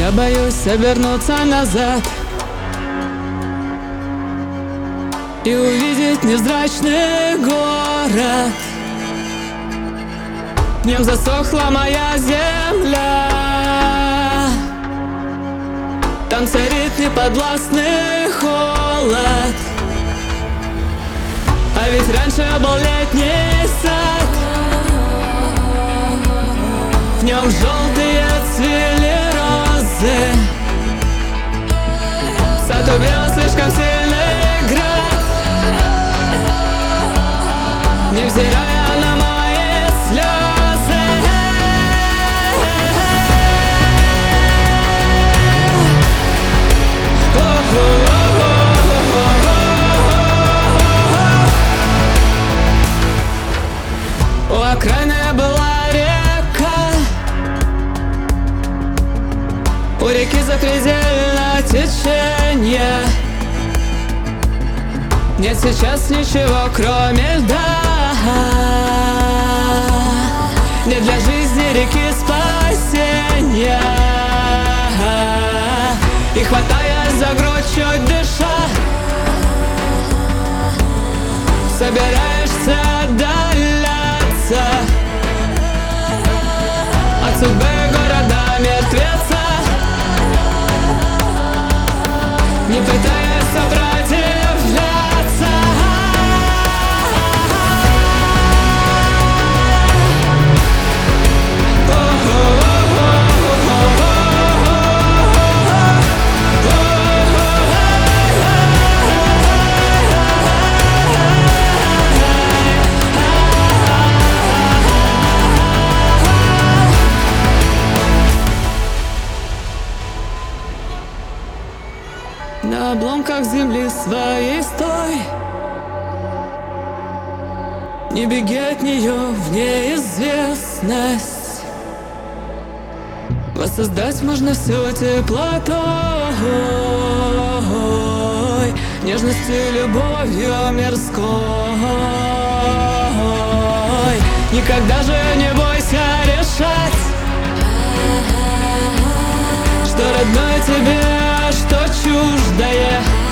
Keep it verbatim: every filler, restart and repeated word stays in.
Я боюсь обернуться назад и увидеть невзрачный город. Днем засохла моя земля, там царит неподвластный холод. А ведь раньше был летний сад, в нем желтые цвели розы. Сад убил слишком сильный град, невзирая на мои слезы. У окраины была река, у реки запредельно течение. Нет сейчас ничего, кроме льда. Нет для жизни реки спасения. И хватаясь за грудь, чуть дыша, собираешься отдаляться от судьбы города мертвеца, не пытаясь сопротивляться. На обломках земли своей стой, не беги от нее в неизвестность. Воссоздать можно все теплотой, нежностью, любовью мирской. Никогда же не бойся решать, что родное тебе, что чуждое.